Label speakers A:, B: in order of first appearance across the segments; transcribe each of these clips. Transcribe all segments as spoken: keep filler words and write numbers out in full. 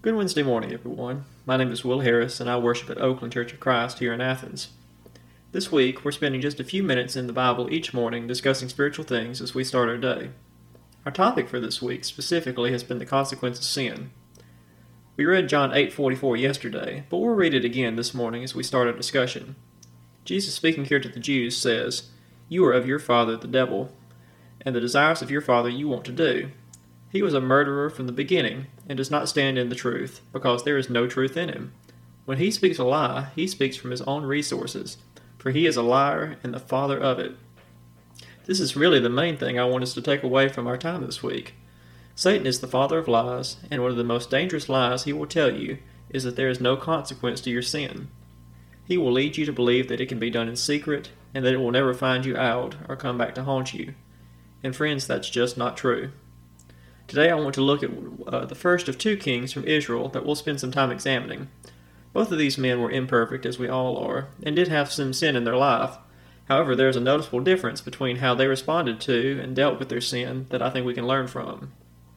A: Good Wednesday morning, everyone. My name is Will Harris, and I worship at Oakland Church of Christ here in Athens. This week, we're spending just a few minutes in the Bible each morning discussing spiritual things as we start our day. Our topic for this week specifically has been the consequence of sin. We read John eight forty-four yesterday, but we'll read it again this morning as we start our discussion. Jesus, speaking here to the Jews, says, "You are of your father the devil, and the desires of your father you want to do. He was a murderer from the beginning, and does not stand in the truth, because there is no truth in him. When he speaks a lie, he speaks from his own resources, for he is a liar and the father of it." This is really the main thing I want us to take away from our time this week. Satan is the father of lies, and one of the most dangerous lies he will tell you is that there is no consequence to your sin. He will lead you to believe that it can be done in secret, and that it will never find you out or come back to haunt you. And friends, that's just not true. Today I want to look at uh, the first of two kings from Israel that we'll spend some time examining. Both of these men were imperfect, as we all are, and did have some sin in their life. However, there is a noticeable difference between how they responded to and dealt with their sin that I think we can learn from.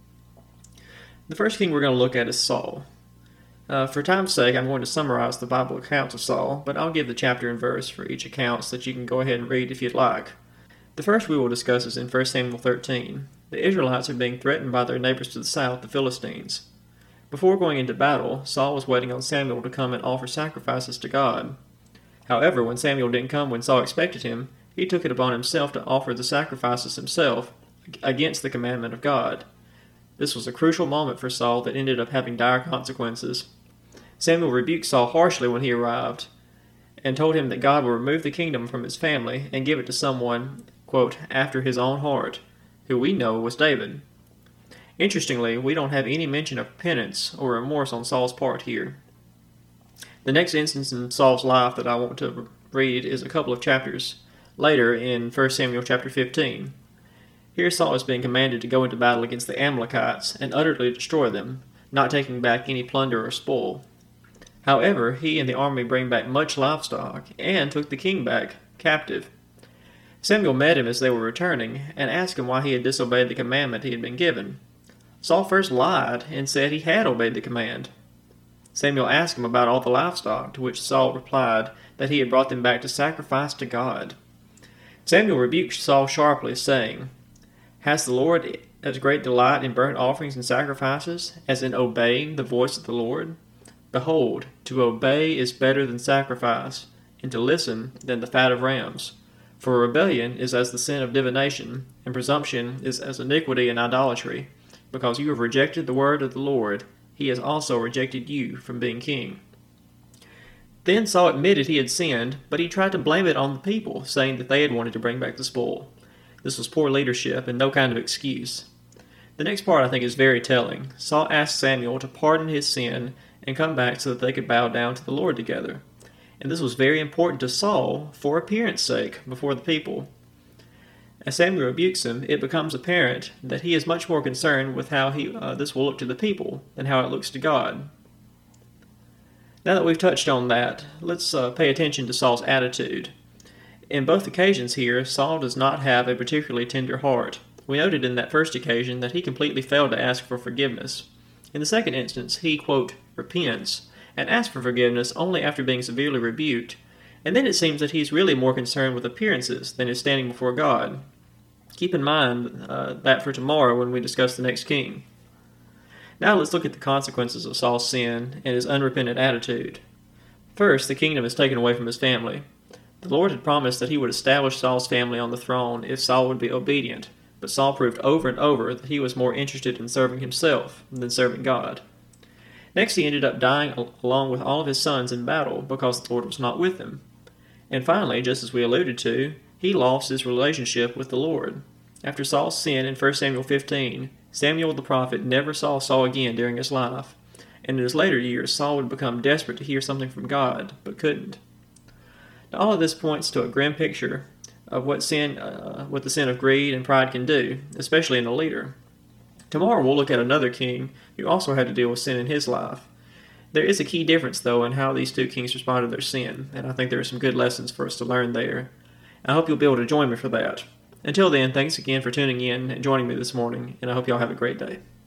A: The first king we're going to look at is Saul. Uh, for time's sake, I'm going to summarize the Bible accounts of Saul, but I'll give the chapter and verse for each account so that you can go ahead and read if you'd like. The first we will discuss is in First Samuel thirteen. The Israelites are being threatened by their neighbors to the south, the Philistines. Before going into battle, Saul was waiting on Samuel to come and offer sacrifices to God. However, when Samuel didn't come when Saul expected him, he took it upon himself to offer the sacrifices himself against the commandment of God. This was a crucial moment for Saul that ended up having dire consequences. Samuel rebuked Saul harshly when he arrived, and told him that God would remove the kingdom from his family and give it to someone, quote, after his own heart, who we know was David. Interestingly, we don't have any mention of penance or remorse on Saul's part here. The next instance in Saul's life that I want to read is a couple of chapters later in First Samuel chapter fifteen. Here Saul is being commanded to go into battle against the Amalekites and utterly destroy them, not taking back any plunder or spoil. However, he and the army bring back much livestock and took the king back captive. Samuel met him as they were returning and asked him why he had disobeyed the commandment he had been given. Saul first lied and said he had obeyed the command. Samuel asked him about all the livestock, to which Saul replied that he had brought them back to sacrifice to God. Samuel rebuked Saul sharply, saying, "Has the Lord as great delight in burnt offerings and sacrifices as in obeying the voice of the Lord? Behold, to obey is better than sacrifice, and to listen than the fat of rams. For rebellion is as the sin of divination, and presumption is as iniquity and idolatry. Because you have rejected the word of the Lord, he has also rejected you from being king." Then Saul admitted he had sinned, but he tried to blame it on the people, saying that they had wanted to bring back the spoil. This was poor leadership and no kind of excuse. The next part I think is very telling. Saul asked Samuel to pardon his sin and come back so that they could bow down to the Lord together. And this was very important to Saul for appearance sake before the people. As Samuel rebukes him, it becomes apparent that he is much more concerned with how he uh, this will look to the people than how it looks to God. Now that we've touched on that, let's uh, pay attention to Saul's attitude. In both occasions here, Saul does not have a particularly tender heart. We noted in that first occasion that he completely failed to ask for forgiveness. In the second instance, he, quote, repents, and asks for forgiveness only after being severely rebuked, and then it seems that he's really more concerned with appearances than is standing before God. Keep in mind uh, that for tomorrow when we discuss the next king. Now let's look at the consequences of Saul's sin and his unrepentant attitude. First, the kingdom is taken away from his family. The Lord had promised that he would establish Saul's family on the throne if Saul would be obedient, but Saul proved over and over that he was more interested in serving himself than serving God. Next, he ended up dying along with all of his sons in battle because the Lord was not with him. And finally, just as we alluded to, he lost his relationship with the Lord. After Saul's sin in First Samuel fifteen, Samuel the prophet never saw Saul again during his life, and in his later years Saul would become desperate to hear something from God, but couldn't. Now, all of this points to a grim picture of what sin, uh, what the sin of greed and pride can do, especially in a leader. Tomorrow we'll look at another king who also had to deal with sin in his life. There is a key difference, though, in how these two kings responded to their sin, and I think there are some good lessons for us to learn there. I hope you'll be able to join me for that. Until then, thanks again for tuning in and joining me this morning, and I hope y'all have a great day.